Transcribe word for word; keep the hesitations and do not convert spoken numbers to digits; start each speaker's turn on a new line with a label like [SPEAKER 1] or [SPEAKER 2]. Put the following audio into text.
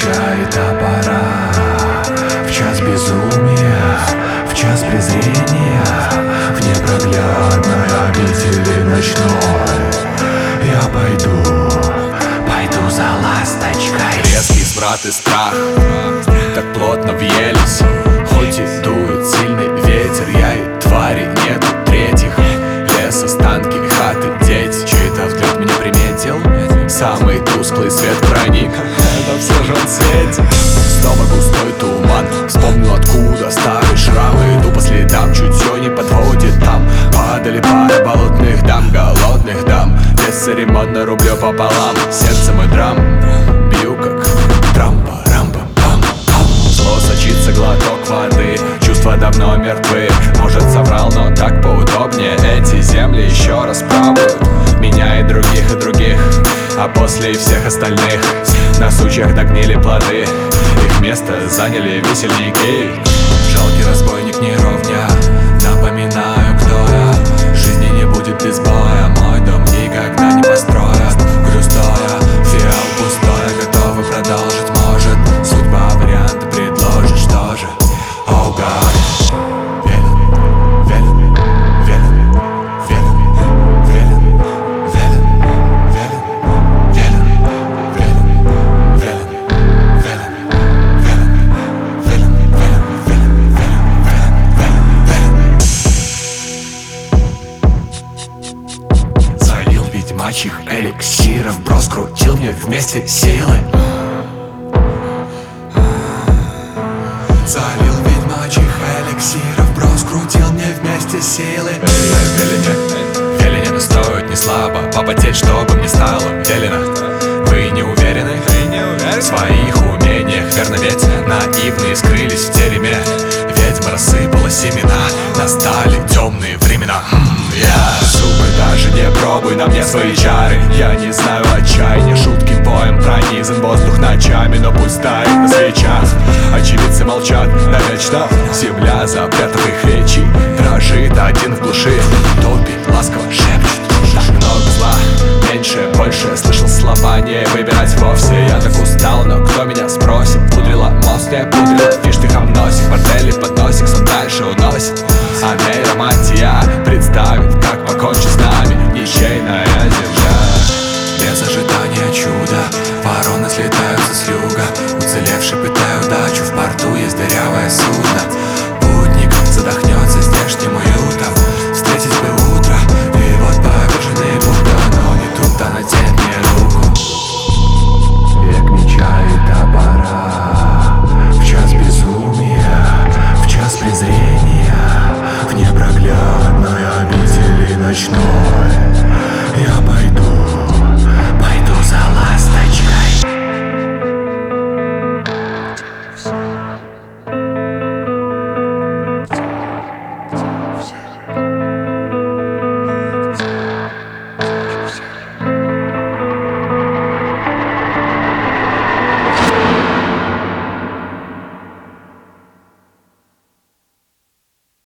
[SPEAKER 1] меча и топора, в час безумия, в час презрения, в непроглядной обители ночной я пойду, пойду за ласточкой.
[SPEAKER 2] Резкий смрад и страх так плотно въелись, хоть и дует сильный ветер, я и твари нету третьих. Лес, останки, хаты, дети. Чей-то взгляд меня приметил, самый тусклый свет проник на всажен свете. Снова густой туман, вспомнил откуда старые шрамы. Иду по следам, чутье не подводит там. Падали пара болотных дам, голодных дам. Бесцеремонно рублю пополам. Сердце мой драм, бью как трампа, рампа, пам, пам. Зло сочится, глоток воды, чувства давно мертвы. Может соврал, но так поудобнее. Эти земли еще раз пробуют меня и других, и других. А после всех остальных на сучьях догнили плоды. Их место заняли весельники. Жалкий разбойник не ровня, напоминаю, кто я. Жизни не будет без боя, мой дом никогда не построят. Грустоя, фиал пустое, готовы продолжить, может. Судьба варианты предложит, что же? Oh God. Ведьмачьих эликсиров брос крутил мне вместе силы. Залил ведьмачьих эликсиров брос крутил мне вместе силы. Велене, велене, но стоит не слабо попотеть, чтобы мне стало велено. Вы не уверены в своих умениях, верно ведь наивные скрылись в тереме. Ведьма рассыпала семена, настали темные времена. Yeah. Зубы даже не пробуй на мне свои чары. Я не знаю отчаяния, шутки боем пронизан воздух ночами, но пусть стоит на свечах. Очевидцы молчат, навечно земля запрятав их речи. Дрожит один в глуши, топит, ласково шепчет. Так много зла, меньше, больше. Слышал слова, не выбирать вовсе. Я так устал, но кто меня спросит? Пудрила мост, не пудрила фиш, ты хамносик. Бордели под носик, сон дальше уносит. А нейромантия представит, как покончит с нами ничейная земля. Без ожидания чуда вороны слетаются с юга. Уцелевший пытая удачу, в порту есть дырявое судно. Путник задохнется здешним уютом. Встретить бы утро, и вот поверженный будто, но не тут-то натянет мне руку.
[SPEAKER 1] Век меча и топора, в час безумия, в час презрения, в непроглядной обители ночной я пойду.